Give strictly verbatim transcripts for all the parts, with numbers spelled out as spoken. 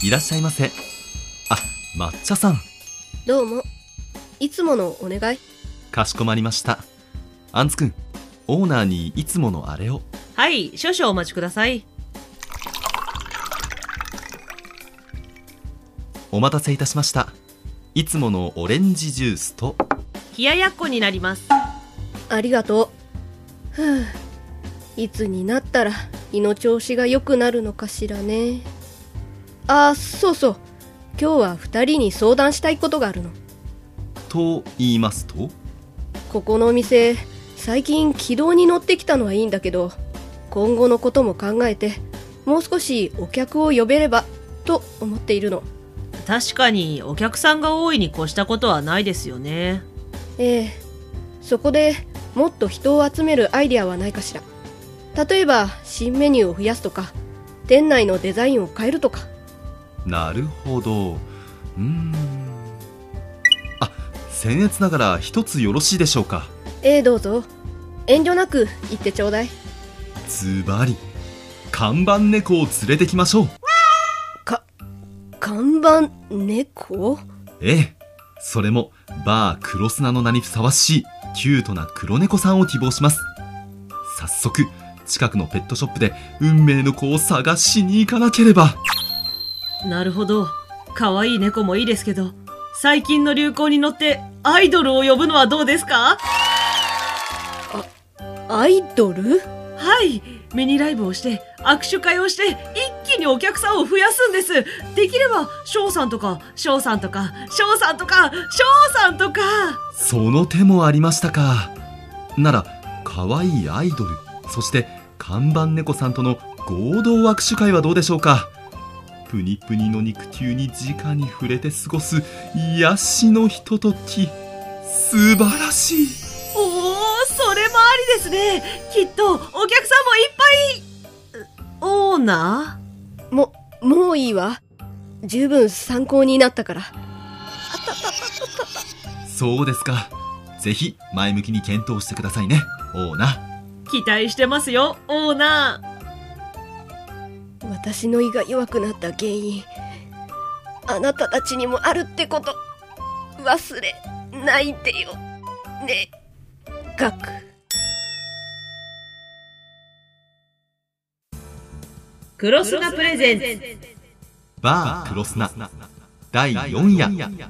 いらっしゃいませ。あ、抹茶さん。 どうも。いつものお願い。 かしこまりました。あんつくん、オーナーにいつものあれを。 はい、少々お待ちください。 お待たせいたしました。いつものオレンジジュースと冷ややっこになります。 ありがとう。ふぅ、いつになったら胃の調子が良くなるのかしらね。あ、そうそう、今日は二人に相談したいことがあるの。 と言いますと？ ここのお店、最近軌道に乗ってきたのはいいんだけど、今後のことも考えてもう少しお客を呼べればと思っているの。 確かにお客さんが多いに越したことはないですよね。 ええ、そこでもっと人を集めるアイデアはないかしら。例えば新メニューを増やすとか、店内のデザインを変えるとか。 なるほど。うーん。あ、僭越ながら一つよろしいでしょうか？ ええ、どうぞ。遠慮なく言ってちょうだい。 ズバリ、看板猫を連れてきましょう。 か、看板猫？ ええ、それもバー黒砂の名にふさわしいキュートな黒猫さんを希望します。早速近くのペットショップで運命の子を探しに行かなければ。 なるほど。可愛い猫もいいですけど、最近の流行に乗ってアイドルを呼ぶのはどうですか？ あ、アイドル？ はい、ミニライブをして握手会をして一気にお客さんを増やすんです。できれば翔さんとか翔さんとか翔さんとか翔さんとか。 その手もありましたか。なら可愛いアイドル、そして看板猫さんとの合同握手会はどうでしょうか。プニプニの肉球に直に触れて過ごす癒しのひととき、素晴らしい。 おー、それもありですね。きっとお客さんもいっぱい。オーナーも、もういいわ。十分参考になったから。 そうですか。ぜひ前向きに検討してくださいね、オーナー。期待してますよ、オーナー。 私の胃が弱くなった原因、あなたたちにもあるってこと忘れないでよね、ガク。 黒砂プレゼンツバー黒砂だいよん夜。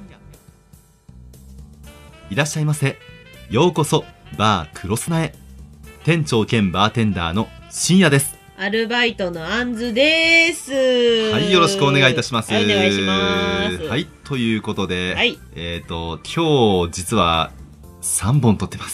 いらっしゃいませ。ようこそバー黒砂へ。店長兼バーテンダーの深夜です。 アルバイトのあんずです。 はい、よろしくお願いいたします。 はい、お願いします。 はい、ということで、 はい、 えっと、今日実はさんぼん撮ってます。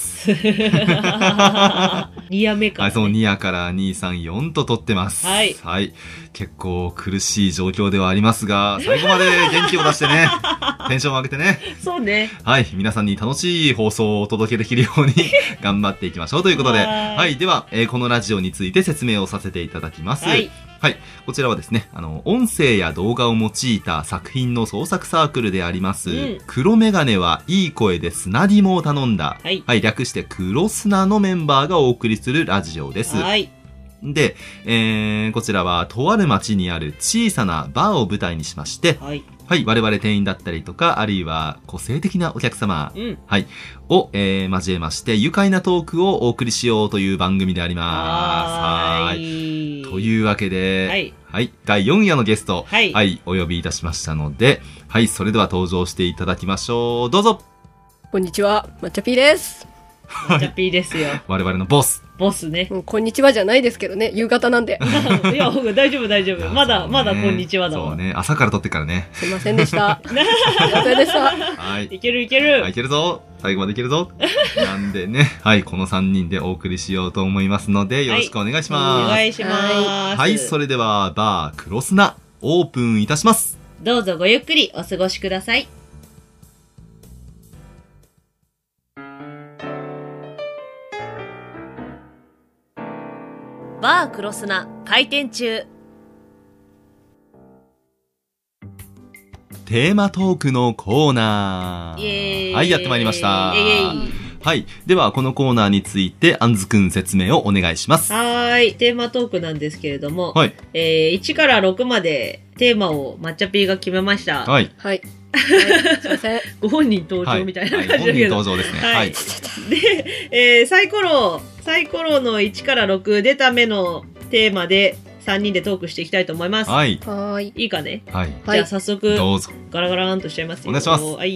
に夜目から、ね。 はい、そう、に夜からに、さん、よんと撮ってます。 はい。 はい。結構苦しい状況ではありますが、最後まで元気を出してね、テンションを上げてね。 そうね。 はい。皆さんに楽しい放送をお届けできるように頑張っていきましょうということで、はいはい。では、えー、このラジオについて説明をさせていただきます。はい。はい。こちらはですね、あの、音声や動画を用いた作品の創作サークルであります、うん、黒メガネはいい声で砂ディモを頼んだ、はい、はい、略して黒砂のメンバーがお送りするラジオです。はい。で、えー、こちらはとある町にある小さなバーを舞台にしまして、はい。はい、我々店員だったりとか、あるいは個性的なお客様、うん、はい、を、えー、交えまして、愉快なトークをお送りしようという番組であります。はい。というわけで、はい。はい、だいよん夜のゲスト、はい、はい、お呼びいたしましたので、はい、それでは登場していただきましょう。どうぞ。 こんにちは、抹茶ピーです。 抹茶ピーですよ。 我々のボス。 ボスね。 うん、こんにちはじゃないですけどね、夕方なんで。 いや、大丈夫大丈夫。まだ、まだこんにちはだわ。 そうね、朝から撮ってからね。 すいませんでした。すいませんでした。 はい。 いけるいける。 はい、いけるぞ。最後までいけるぞ。なんでね、はい、このさんにんでお送りしようと思いますので、よろしくお願いします。はい、 お願いします。 はい、それでは、バー黒砂、オープンいたします。 どうぞごゆっくりお過ごしください。バー黒砂開店中。 テーマトークのコーナー。 イエーイ。 はい、やってまいりました。 イエーイ。 はい。では、このコーナーについて、あんずくん説明をお願いします。 はい。テーマトークなんですけれども、 はい。 えー、いちからろくまでテーマを抹茶ピーが決めました。 はい。 はい。すいません。 ご本人登場みたいな感じだけど。はい、 本人登場ですね。はい。 で、えー、サイコロ、サイコロのいちからろく出た目のテーマでさんにんでトークしていきたいと思います。 はい。 はい。 いいかね。 はい。 じゃあ早速、 どうぞ。 ガラガラーンとしちゃいますよ。 お願いします。 はい。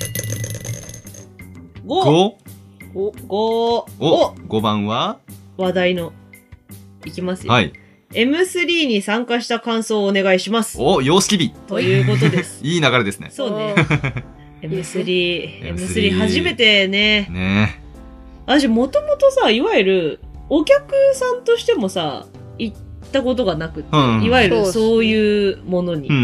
ご。 ご。ご。 お、ごばんは話題の。いきますよ。 はい。 エムスリー に参加した感想をお願いします。 お、様式美ということです。 いい流れですね。 そうね。エムスリー、エムスリー 初めてね。 ね私もともとさ、いわゆる、お客さんとしてもさ、行ったことがなくて、うん、いわゆるそういうものに。うん、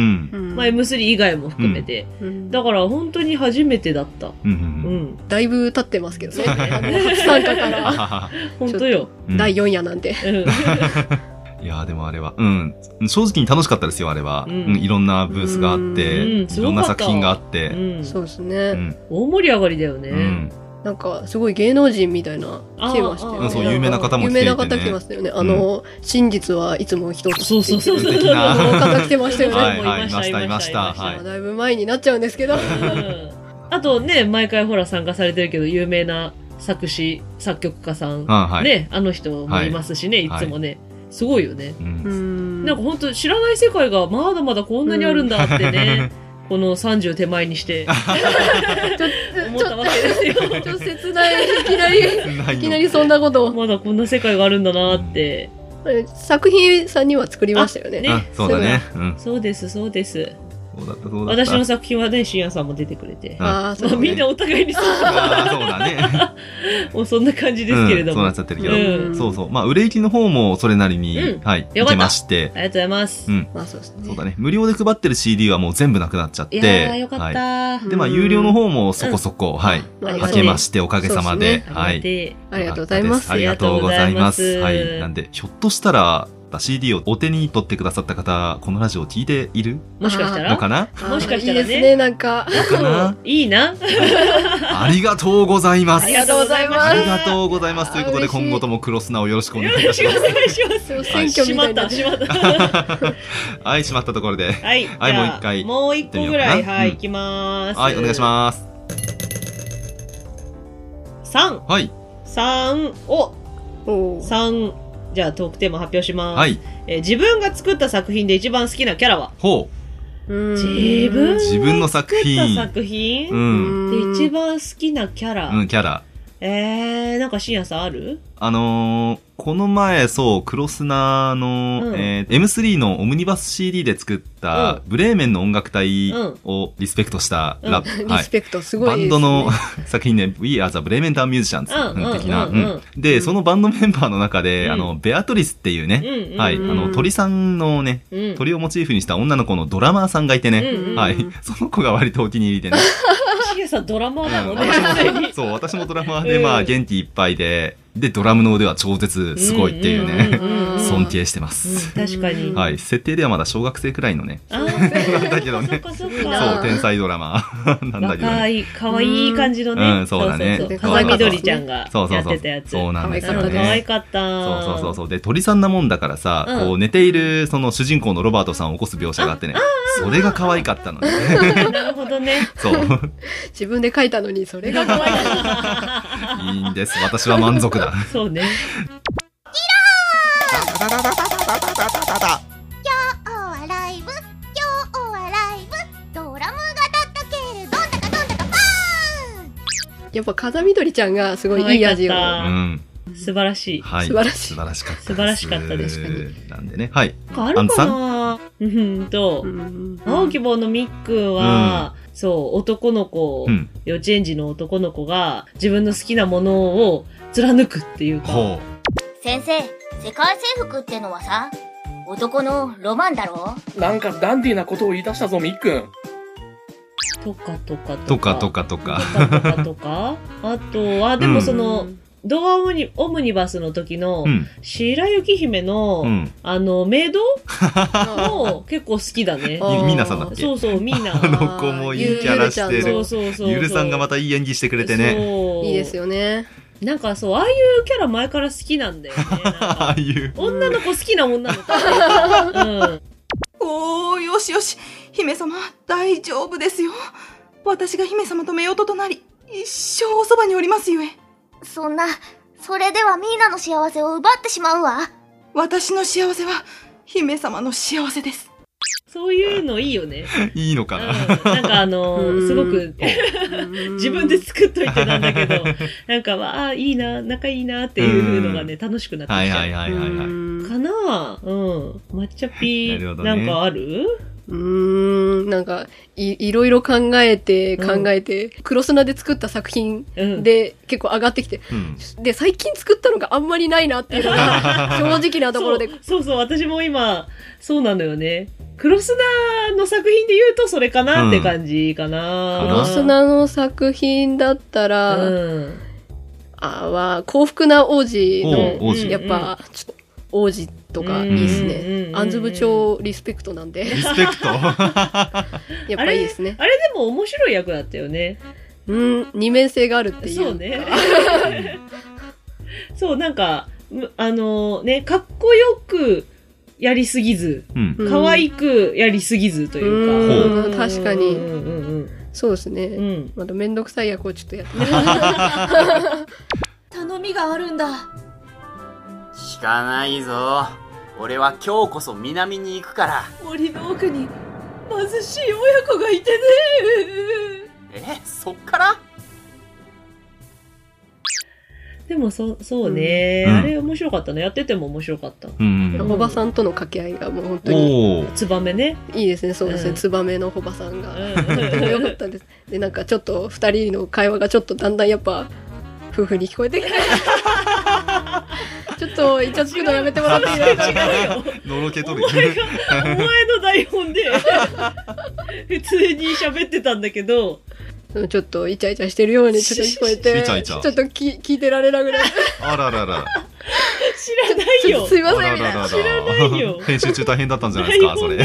まあ エムスリー 以外も含めて、うん。だから本当に初めてだった。うんうん、 だいぶ経ってますけどね。初参加から。 本当よ。 だいよん夜なんで。うんいやーでもあれは、うん。正直に楽しかったですよ、あれは。うん。いろんなブースがあって、いろんな作品があって。 そうですね。 大盛り上がりだよね。うん。 なんか、すごい芸能人みたいな、来てましたよね。 そう、有名な方も来ていてね。 有名な方来てましたよね。あの、真実はいつも一つ。 そうそうそう。 的な。 方来てましたよね。 はい、はい、いました、いました。 はい。だいぶ前になっちゃうんですけど。 あとね、毎回ほら参加されてるけど、有名な作詞、作曲家さん。ね、あの人もいますしね、いつもね。すごいよね。うん、なんか本当知らない世界がまだまだこんなにあるんだってね、このさんじゅう手前にして思ったわけですよ。 ちょっと切ない。いきなり、いきなりそんなことを。 まだこんな世界があるんだなって。 作品さんには作りましたよね。 ね、そうだね。 そうです、そうです。 そうだったそうだった。 私の作品はね、しんやさんも出てくれて。 ああ、そう、ね。 みんなお互いにそう。 ああ、そうだね。 もうそんな感じですけれども。 そうなっちゃってるけど。そうそう。まあ、売れ行きの方もそれなりに、はい、いけまして。 ありがとうございます。 うん。まあそうですね。 そうだね。無料で配ってる シーディー はもう全部なくなっちゃって。いやー、よかった。 で、まあ、有料の方もそこそこ、はい。開けまして、おかげさまで。はい。 ありがとうございます。 ありがとうございます。はい。なんで、ひょっとしたら、シーディー をお手に取ってくださった方、このラジオを聞いているもしかしたらのかなもしかしたらね。いいですね、なんか。 かないいな。 ありがとうございます。 ありがとうございます。 ありがとうございます。ということで、今後ともクロスナをよろしくお願いします。 よろしくお願いします。選挙みたいな。しまった、しまった。 はい、しまったところで。 はい。 はい、もう一回。 もう一個ぐらい、はい、いきまーす。 はい、お願いします。 さん。 はい。 さん、お。さん。じゃあトークテーマ発表します。 はい。 えー、自分が作った作品で一番好きなキャラはほう。自分自分の作品。 作った作品うん。で一番好きなキャラ。 うん、キャラ。 えー、なんか深夜さんある？ あのー、この前、そう、クロスナーの、うん、えー、エムスリー のオムニバス シーディー で作った、ブレーメンの音楽隊をリスペクトしたラップ、 うんはい、リスペクトすごいですね。 バンドの作品で、We are the Brementown Musicians 的な、で、そのバンドメンバーの中で、うん、あの、ベアトリスっていうね、うんうん、はい、あの、鳥さんのね、うん、鳥をモチーフにした女の子のドラマーさんがいてね、うんうん、はい、その子が割とお気に入りでね。 シゲさんドラマーなのね、 うん、そう、私もドラマーで、まあ、元気いっぱいで、で、ドラムの腕は超絶すごいっていうね、尊敬してます。 確かに。 はい。設定ではまだ小学生くらいのね。なんだけどね。そう、天才ドラマー。なんだけどね。 若い、可愛い感じのね。 うん、そうだね。 風みどりちゃんがやってたやつ。 そうなんですよね。 可愛かった。 そうそうそう。で、鳥さんなもんだからさ、こう寝ているその主人公のロバートさんを起こす描写があってね。それが可愛かったのね。 なるほどね。 そう。 自分で書いたのにそれが可愛かった。いいんです。私は満足だ。 そうね。 キラー！今日はライブ、今日はライブ、ドラムが叩ける、どんたかどんたかパーン！ やっぱ風見どりちゃんがすごいいい味を。うん。 素晴らしい。 はい。 素晴らしい。 素晴らしかった。 素晴らしかったです。 なんでね。はい。 あるかなうんと、青希望のみっくんは、そう、男の子、幼稚園児の男の子が自分の好きなものを貫くっていうか。 先生、世界征服ってのはさ、男のロマンだろ？ なんかダンディーなことを言い出したぞ、みっくん。 とかとかとか。とかとかとか。 とかとかとか。あとは、でもその、動画オムニ、オムニバスの時の、白雪姫の、うん、あの、メイドも結構好きだね。 ミーナさんだっけ？ そうそう、ミーナ。 あの子もいいキャラしてる。 そうそうそう。 ゆるさんがまたいい演技してくれてね。 いいですよね。 なんかそう、ああいうキャラ前から好きなんだよね。ああいう。女の子好きな女の子。うん。 おー、よしよし。姫様、大丈夫ですよ。私が姫様と夫婦となり、一生おそばにおりますゆえ。 そんな、それではミーナの幸せを奪ってしまうわ。 私の幸せは、姫様の幸せです。 そういうのいいよね。 いいのかな、うん、 なんかあのー、すごく、自分で作っといてなんだけど、なんか、わあ、いいな、仲いいなっていうのがね、楽しくなってきちゃう。はいはいはいはい、はい。かなぁ。うん。抹茶ピー、ね、なんかある？ うーん、なんか、い、いろいろ考えて、考えて、うん、クロスナで作った作品で、うん、結構上がってきて、うん、で、最近作ったのがあんまりないなっていうのが、正直なところでそう。そうそう、私も今、そうなのよね。クロスナの作品で言うとそれかなって感じかな。 うん、クロスナの作品だったら、うん、あは、幸福な王子の、やっぱ、ちょっと、王子とかいいですね。アンズ部長リスペクトなんで。 リスペクトやっぱいいですね。 あれ、あれでも面白い役だったよね。 うん、二面性があるっていう。 そうね。そう、なんか、あのね、かっこよくやりすぎず、うん、可愛くやりすぎずというか。 うん、確かに。うんうんうん、そうですね。うん、まだめんどくさい役をちょっとやって。 頼みがあるんだ。 しかないぞ。俺は今日こそ南に行くから。 森の奥に貧しい親子がいてね。 え、そっから？ でもそ、そうね、うん、あれ面白かったね。やってても面白かった。 うん、おばさんとの掛け合いがもう本当に。 ツバメね。 いいですね、そうですね。うん、ツバメのおばさんが。よかったです。で、なんかちょっと二人の会話がちょっとだんだんやっぱ、夫婦に聞こえてきて。ちょっとイチャつくのやめてもらっていいですか？違うよ。 のろけとる。 お前が、お前の台本で、普通に喋ってたんだけど、 ちょっとイチャイチャしてるようにちょっと聞こえて、 イチャイチャちょっとき聞いてられなぐらい。 あららら。 知らないよ。 すいません。 あらららら知らないよ。 編集中大変だったんじゃないですか、それ。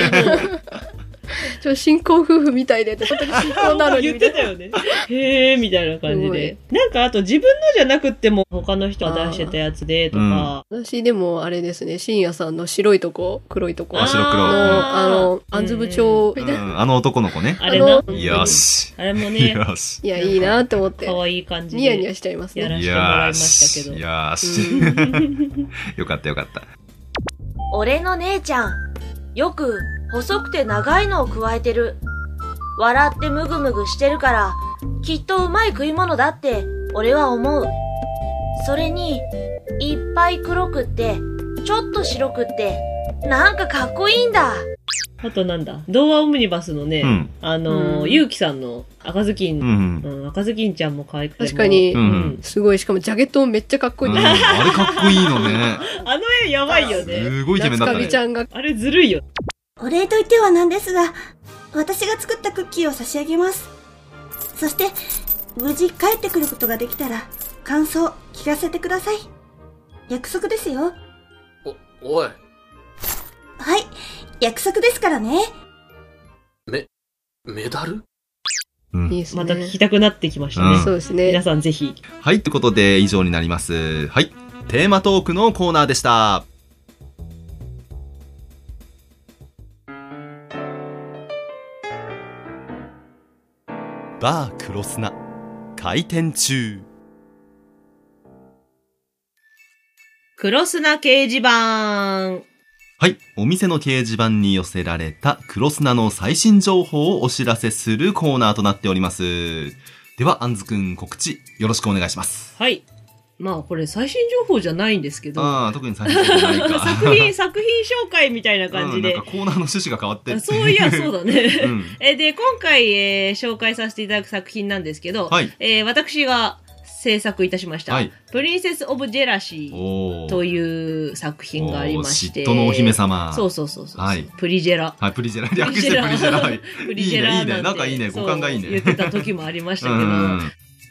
ちょ新婚夫婦みたいで、本当に新婚なのに。 言ってたよね。へーみたいな感じで。なんかあと自分のじゃなくっても他の人が出してたやつでとか。 うん、私でもあれですね、深夜さんの白いとこ、黒いとこ。 あ、白黒。 の、あの、あんず部長みたいな、 うん。あの男の子ね。 あれな。 よし。 あれもね。 よし。 いや、いいなって思って。 可愛い感じで。 ニヤニヤしちゃいますね。 やらせてもらいましたけど。 よーし。よかったよかった。 俺の姉ちゃん、よく細くて長いのを加えてる。笑ってムグムグしてるから、きっとうまい食い物だって、俺は思う。それに、いっぱい黒くって、ちょっと白くって、なんかかっこいいんだ。 あとなんだ、童話オムニバスのね、うん、あの、うん、ゆうきさんの赤ずきん、うんうん、赤ずきんちゃんも可愛くても。 確かに、うん、すごい、しかもジャケットもめっちゃかっこいい、 うん。あれかっこいいのね。 あの絵やばいよね。 すごいイケメンだったね。 夏神ちゃんが。 あれずるいよ。 お礼と言ってはなんですが、私が作ったクッキーを差し上げます。そして、無事帰ってくることができたら、感想聞かせてください。約束ですよ。 お、おい。 はい、約束ですからね。 め、メダル？ うん、いいですね。また聞きたくなってきましたね。うん、 そうですね。 皆さんぜひ。 はい、ということで以上になります。はい。テーマトークのコーナーでした。バークロスナ開店中。 クロスナ掲示板。 はい。お店の掲示板に寄せられたクロスナの最新情報をお知らせするコーナーとなっております。では、あんずくん告知よろしくお願いします。 はい。まあこれ最新情報じゃないんですけど。 ああ、特に最新情報ないか。 作品、作品紹介みたいな感じで。 うん、なんかコーナーの趣旨が変わってる。 そういや、そうだね。うん、えで、今回、えー、紹介させていただく作品なんですけど、はい、えー、私が制作いたしました、はい、プリンセス・オブ・ジェラシーという作品がありまして。 嫉妬のお姫様。 そうそうそうそう。はい、プリジェラ。 はい、プリジェラ。略してプリジェラ。 プリジェラ。 いいね、いいね。なんかいいね。五感がいいね。 言ってた時もありましたけど。うん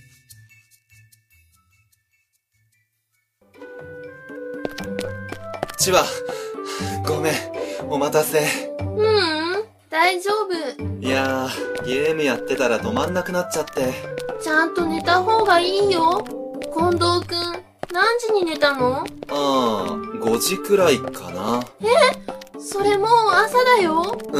千葉、ごめん、お待たせ。 ううん、大丈夫。 いやー、ゲームやってたら止まんなくなっちゃって。 ちゃんと寝た方がいいよ。近藤くん、何時に寝たの？ ああ、ごじくらいかな。 え、 それもう朝だよ。 うん。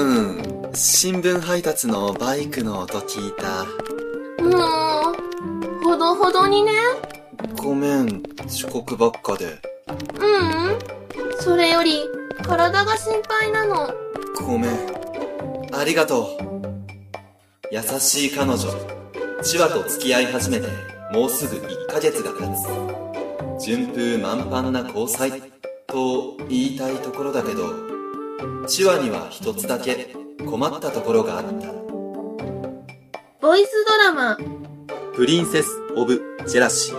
新聞配達のバイクの音聞いた。 もう、ほどほどにね。 ごめん、遅刻ばっかで。 ううん。それより、体が心配なの。 ごめん。ありがとう。優しい彼女。チワと付き合い始めて、もうすぐいっかげつが経つ。順風満帆な交際と言いたいところだけど、チワには一つだけ困ったところがあった。 ボイスドラマ、 プリンセス・オブ・ジェラシー。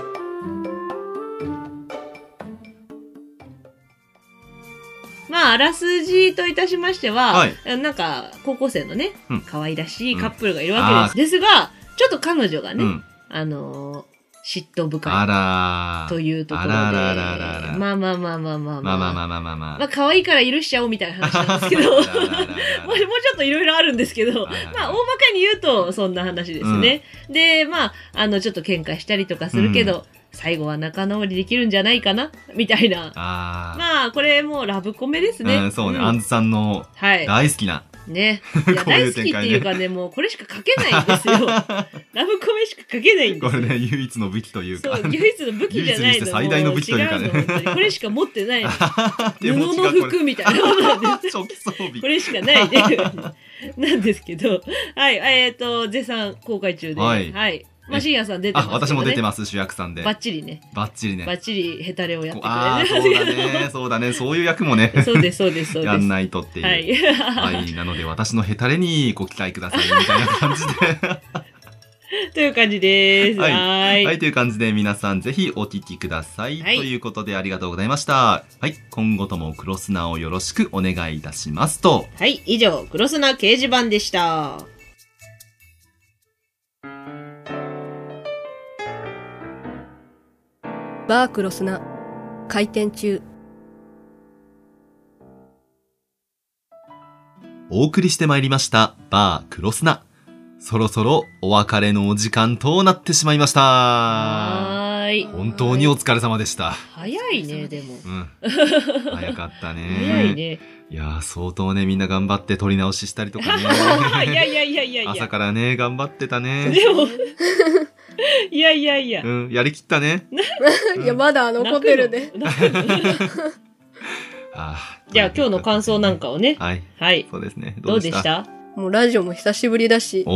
まあ、あらすじといたしましては、 はい、 なんか、高校生のね、 うん、 可愛らしいカップルがいるわけです。ですが、ちょっと彼女がね、うん、あのー、嫉妬深い。 あらー。 というところで。 あららららら。 まあまあまあまあまあまあ。 まあまあまあまあまあまあ。 まあ可愛いから許しちゃおうみたいな話なんですけど。もうちょっといろいろあるんですけど、まあ大まかに言うとそんな話ですね。うん、で、まあ、あの、ちょっと喧嘩したりとかするけど、うん、最後は仲直りできるんじゃないかなみたいな。あまあ、これもうラブコメですね。 うん、そうね。うん、アンズさんの大好きな。はいね。いや、大好きっていうかね、もうこれしか書けないんですよ。ラブコメしか書けないんですよ。 これね、唯一の武器というか。 そう、唯一の武器じゃないの。 最大の武器というかね。 違うの、本当に。これしか持ってないの。布の服みたいなものなんです。 初期装備。 これしかないで。なんですけど、はい、えっと、絶賛公開中で。はい。はい。まあ、深夜さん出てます、ね。 あ、私も出てます、主役さんで。 バッチリね。 バッチリね。 バッチリヘタレをやってくれる。 ああ、そうだね。そうだね。そういう役もね。 そうです、そうです、そうです。 やんないとっていう。はい。はい。なので、私のヘタレにご期待ください、みたいな感じで。 という感じです。はい。はい、 はい。という感じで、皆さんぜひお聞きください。はい、ということで、ありがとうございました。はい。今後ともクロスナをよろしくお願いいたしますと。 はい。以上、クロスナ掲示板でした。 バークロスナ開店中。 お送りしてまいりましたバークロスナ。そろそろお別れのお時間となってしまいました。 はーい。 本当にお疲れ様でした。 早いね、でも。 うん。早かったね。 早いね。 いやー、相当ね、みんな頑張って撮り直ししたりとかね。 いやいやいやいやいや。 朝からね、頑張ってたね。 でも、いやいやいや。 うん、やりきったね。 いや、まだ残ってるね。 じゃあ今日の感想なんかをね。 はい。 はい。 そうですね。 どうでした？ もうラジオも久しぶりだし、うん、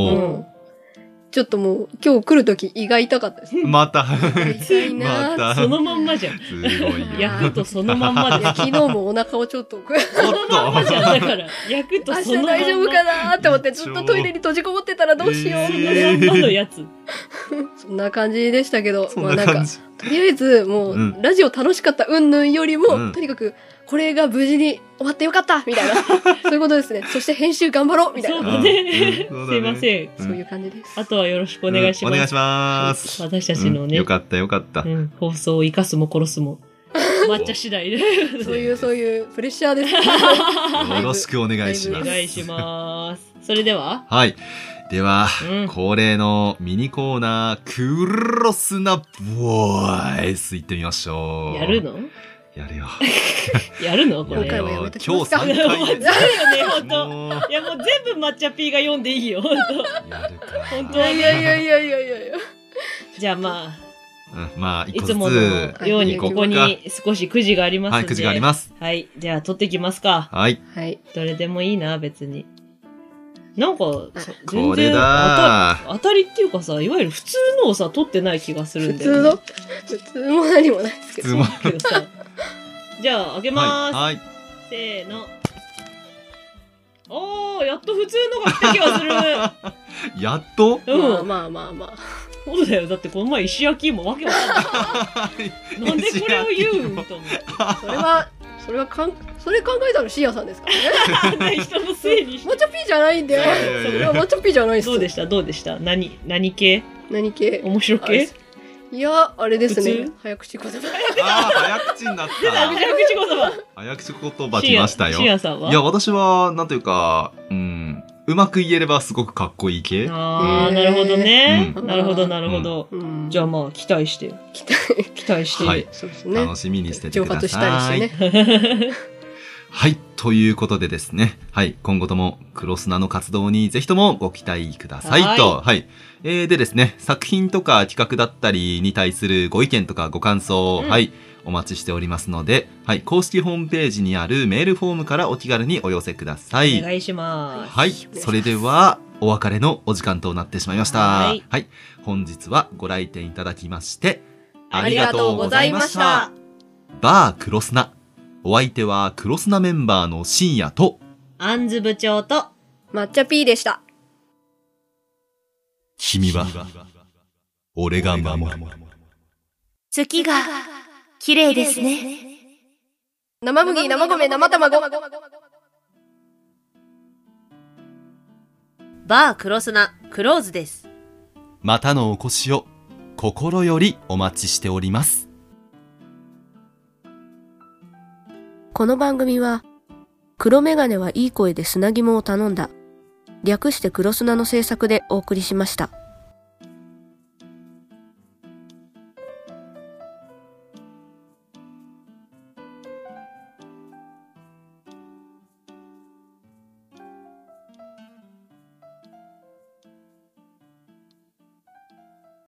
ちょっともう今日来るとき胃が痛かったです。 また。 痛いなまた。そのまんまじゃん。 すごいよ。 役とそのまんまで。 昨日もお腹をちょっと。 そのまんまじゃん。だから、役とそのまんま。 明日大丈夫かなーって思ってずっとトイレに閉じこもってたらどうしよう。 そのまんまのやつ。 そんな感じでしたけど、まあなんか、とりあえずもう、うん、ラジオ楽しかった云々よりも、うん、とにかく、これが無事に終わってよかったみたいな。そういうことですね。そして編集頑張ろうみたいな。 そうだね。うん、すいません、 うん。そういう感じです。 あとはよろしくお願いします。 うん、お願いします。 私たちのね、 うん。よかったよかった。 うん、放送を生かすも殺すも。抹茶次第で。 そういう、そういうプレッシャーです。 よろしくお願いします。 お願いします。それでははい。では、うん、恒例のミニコーナー、クロスなボイス行ってみましょう。 やるのやるよ。 やるのこれ。 今日さんかい。やるよね、ほんと。いや、もう全部抹茶ピーが読んでいいよ、ほんと。 やるか。 ほんと。 いやいやいやいやいやいや。 じゃあまあ。うん、まあ、 いつものようにここに少しくじがありますので。 はい、くじがあります。 はい。じゃあ取ってきますか。 はい。 はい。 どれでもいいな、別に。なんか、 全然当たりっていうかさ、いわゆる普通のをさ、取ってない気がするんだよね。 普通の普通も何もないですけど。 普通も。 けどさ。じゃあ、開けまーす。 はい。はい、 せーの。おー、やっと普通のが来た気がする。 やっとうん。まあまあまあまあ。 そうだよ。だってこの前石焼き芋わけわかんない。なんでこれを言うんと思って。 それは、それはかん、それ考えたのシアさんですからね。 人のせいにして。 抹茶ピーじゃないんだよ。それは抹茶ピーじゃないです。 どうでしたどうでした何、何系何系面白系いや、あれですね。早口言葉。 ああ、早口になった。 早口言葉。 早口言葉来ましたよ。 シアさんはいや、私は、なんというか、うん、うまく言えればすごくかっこいい系。 ああ、なるほどね。なるほど、なるほど。じゃあまあ、期待して。 期待。 期待して。 はい。 そうですね。 楽しみにしててください。 蒸発したりしてね。 はい。ということでですね。はい。今後とも黒砂の活動にぜひともご期待くださいと。はい。はい、えー、でですね、作品とか企画だったりに対するご意見とかご感想、うん、はい。お待ちしておりますので、はい。公式ホームページにあるメールフォームからお気軽にお寄せください。 お願いします。 はい。それでは、お別れのお時間となってしまいました。はい。はい。本日はご来店いただきまして、ありがとうございました。バー黒砂。お相手は黒砂メンバーの深夜と、 あんず部長と、 抹茶 P でした。 君は、俺が守る。 月が、綺麗ですね。 生麦、生米、生卵。 バー黒砂、クローズです。 またのお越しを、心よりお待ちしております。 この番組は、黒メガネはいい声で砂肝を頼んだ、略して黒砂の制作でお送りしました。